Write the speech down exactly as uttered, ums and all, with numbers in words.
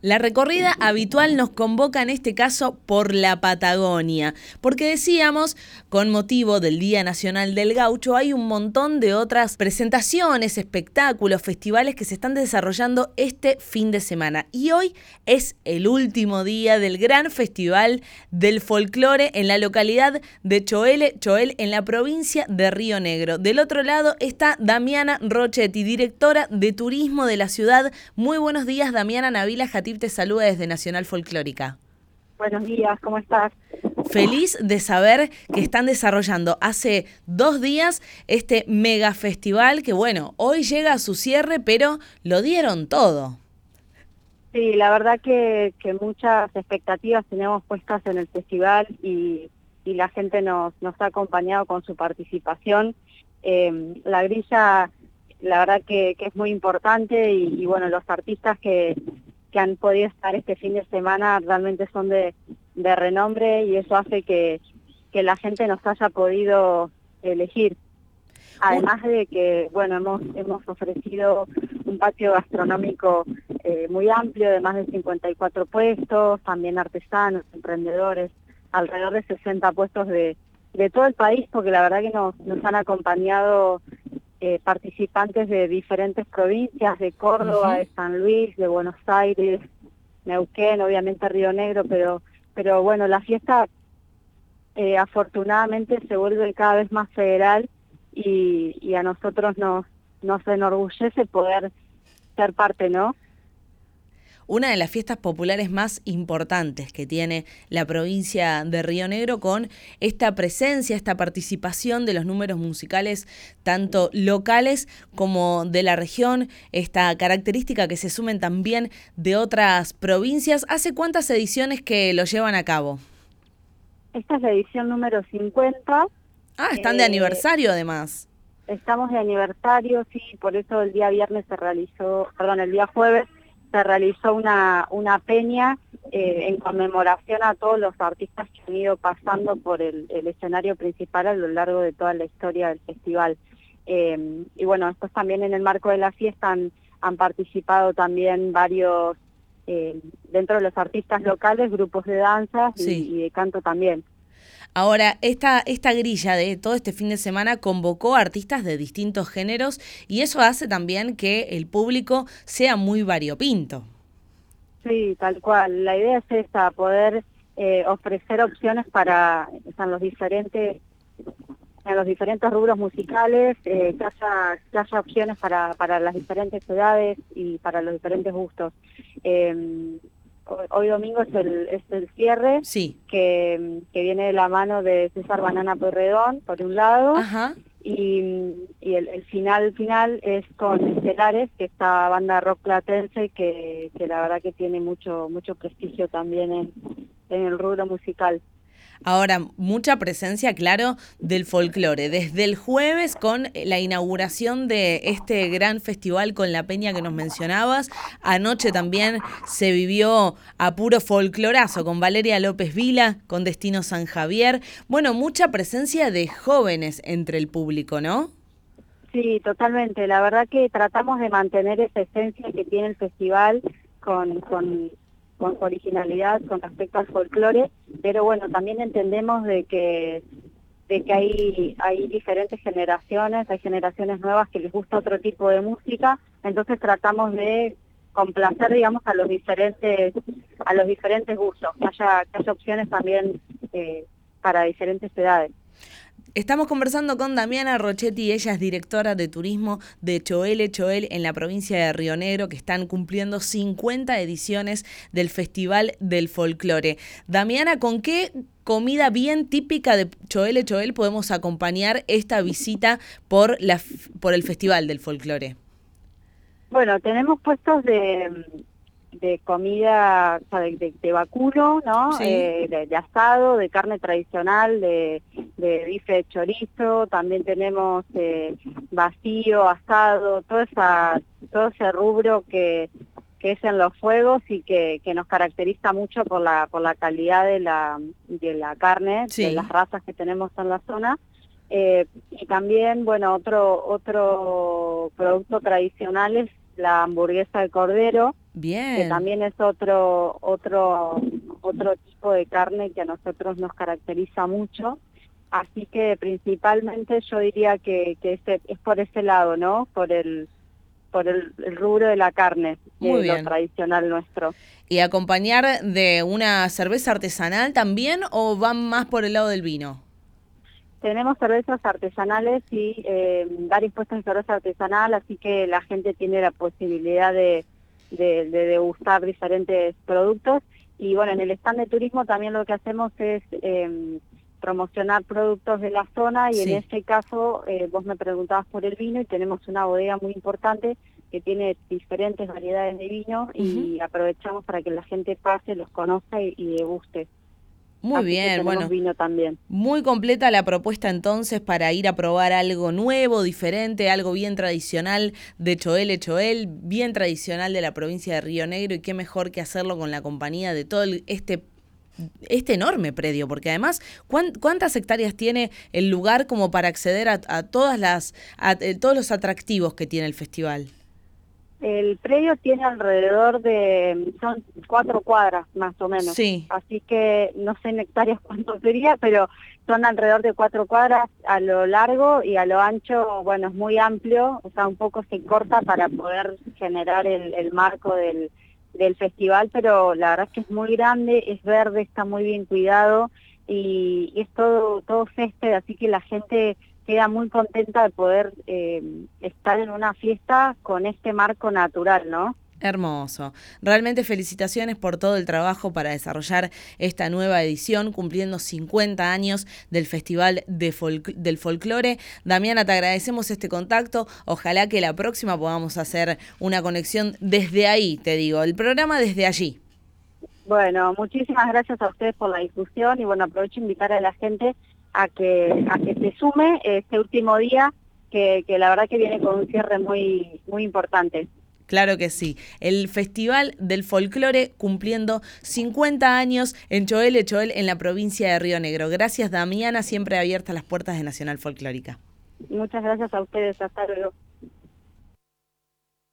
La recorrida habitual nos convoca en este caso por la Patagonia, porque decíamos, con motivo del Día Nacional del Gaucho, hay un montón de otras presentaciones, espectáculos, festivales que se están desarrollando este fin de semana. Y hoy es el último día del gran festival del folclore en la localidad de Choel, Choel en la provincia de Río Negro. Del otro lado está Damiana Rochetti, directora de turismo de la ciudad. Muy buenos días, Damiana. Nabila Jatib te saluda desde Nacional Folclórica. Buenos días, ¿cómo estás? Feliz de saber que están desarrollando hace dos días este mega festival que, bueno, hoy llega a su cierre, pero lo dieron todo. Sí, la verdad que, que muchas expectativas tenemos puestas en el festival y, y la gente nos, nos ha acompañado con su participación. Eh, la grilla, la verdad que, que es muy importante y, y bueno, los artistas que, que han podido estar este fin de semana realmente son de, de renombre y eso hace que, que la gente nos haya podido elegir. Además de que, bueno, hemos, hemos ofrecido un patio gastronómico eh, muy amplio de más de cincuenta y cuatro puestos, también artesanos, emprendedores, alrededor de sesenta puestos de, de todo el país, porque la verdad que nos, nos han acompañado eh, participantes de diferentes provincias, de Córdoba, uh-huh. de San Luis, de Buenos Aires, Neuquén, obviamente Río Negro, pero, pero bueno, la fiesta eh, afortunadamente se vuelve cada vez más federal. Y, y a nosotros nos, nos enorgullece poder ser parte, ¿no? Una de las fiestas populares más importantes que tiene la provincia de Río Negro, con esta presencia, esta participación de los números musicales tanto locales como de la región, esta característica que se sumen también de otras provincias. ¿Hace cuántas ediciones que lo llevan a cabo? Esta es la edición número cincuenta. Ah, están de eh, aniversario además. Estamos de aniversario, sí, por eso el día viernes se realizó, perdón, el día jueves se realizó una, una peña eh, en conmemoración a todos los artistas que han ido pasando por el, el escenario principal a lo largo de toda la historia del festival. Eh, y bueno, después también en el marco de la fiesta han, han participado también varios, eh, dentro de los artistas locales, grupos de danzas sí. y, y de canto también. Ahora, esta, esta grilla de todo este fin de semana convocó a artistas de distintos géneros y eso hace también que el público sea muy variopinto. Sí, tal cual. La idea es esa, poder eh, ofrecer opciones para en los diferentes en los diferentes rubros musicales, eh, que, haya, que haya opciones para, para las diferentes edades y para los diferentes gustos. Eh, Hoy domingo es el, es el cierre, sí. que, que viene de la mano de César Banana Pueyrredón, por un lado, Ajá. y, y el, el final final es con Estelares, que esta banda rock platense que, que la verdad que tiene mucho mucho prestigio también en, en el rubro musical. Ahora, mucha presencia, claro, del folclore. Desde el jueves con la inauguración de este gran festival con la peña que nos mencionabas. Anoche también se vivió a puro folclorazo con Valeria López Vila, con Destino San Javier. Bueno, mucha presencia de jóvenes entre el público, ¿no? Sí, totalmente. La verdad que tratamos de mantener esa esencia que tiene el festival con... con con su originalidad con respecto al folclore, pero bueno, también entendemos de que de que hay hay diferentes generaciones, hay generaciones nuevas que les gusta otro tipo de música, entonces tratamos de complacer, digamos, a los diferentes a los diferentes gustos, que haya, que haya opciones también eh, para diferentes edades. Estamos conversando con Damiana Rochetti, ella es directora de turismo de Choel, Choel en la provincia de Río Negro, que están cumpliendo cincuenta ediciones del Festival del Folclore. Damiana, ¿con qué comida bien típica de Choel, Choel podemos acompañar esta visita por, la, por el Festival del Folclore? Bueno, tenemos puestos de... de comida, o sea, de, de, de vacuno, ¿no? Sí. Eh, de, de asado, de carne tradicional, de, de bife de chorizo, también tenemos eh, vacío, asado, todo, esa, todo ese rubro que, que es en los fuegos y que, que nos caracteriza mucho por la, por la calidad de la, de la carne, sí. de las razas que tenemos en la zona. Eh, y también, bueno, otro, otro producto tradicional es la hamburguesa de cordero, Bien. que también es otro, otro, otro tipo de carne que a nosotros nos caracteriza mucho. Así que principalmente yo diría que, que ese, es por ese lado, ¿no? Por el, por el, el rubro de la carne, Muy de lo bien. tradicional nuestro. ¿Y acompañar de una cerveza artesanal también o van más por el lado del vino? Tenemos cervezas artesanales y eh, varios puestos de cerveza artesanal, así que la gente tiene la posibilidad de, de, de degustar diferentes productos. Y bueno, en el stand de turismo también lo que hacemos es eh, promocionar productos de la zona, y en Sí. este caso eh, vos me preguntabas por el vino y tenemos una bodega muy importante que tiene diferentes variedades de vino Uh-huh. y aprovechamos para que la gente pase, los conozca y, y deguste. Muy Así que bien, tenemos bueno, vino también. muy completa la propuesta entonces para ir a probar algo nuevo, diferente, algo bien tradicional de Choel Choel, bien tradicional de la provincia de Río Negro, y qué mejor que hacerlo con la compañía de todo el- este este enorme predio, porque además, ¿cuán- ¿cuántas hectáreas tiene el lugar como para acceder a, a todas las a, eh, todos los atractivos que tiene el festival? El predio tiene alrededor de, son cuatro cuadras más o menos, Sí, así que no sé en hectáreas cuánto sería, pero son alrededor de cuatro cuadras a lo largo, y a lo ancho, bueno, es muy amplio, o sea, un poco se corta para poder generar el, el marco del, del festival, pero la verdad es que es muy grande, es verde, está muy bien cuidado, y, y es todo, todo césped, así que la gente queda muy contenta de poder eh, estar en una fiesta con este marco natural, ¿no? hermoso. Realmente felicitaciones por todo el trabajo para desarrollar esta nueva edición, cumpliendo cincuenta años del Festival de Folk- del Folclore. Damiana, te agradecemos este contacto. Ojalá que la próxima podamos hacer una conexión desde ahí, te digo, el programa desde allí. Bueno, muchísimas gracias a ustedes por la difusión, y bueno, aprovecho invitar a la gente a que a que se sume este último día, que, que la verdad que viene con un cierre muy, muy importante. Claro que sí. El Festival del Folclore cumpliendo cincuenta años en Choel Choel, en la provincia de Río Negro. Gracias, Damiana, siempre abiertas las puertas de Nacional Folclórica. Muchas gracias a ustedes, hasta luego.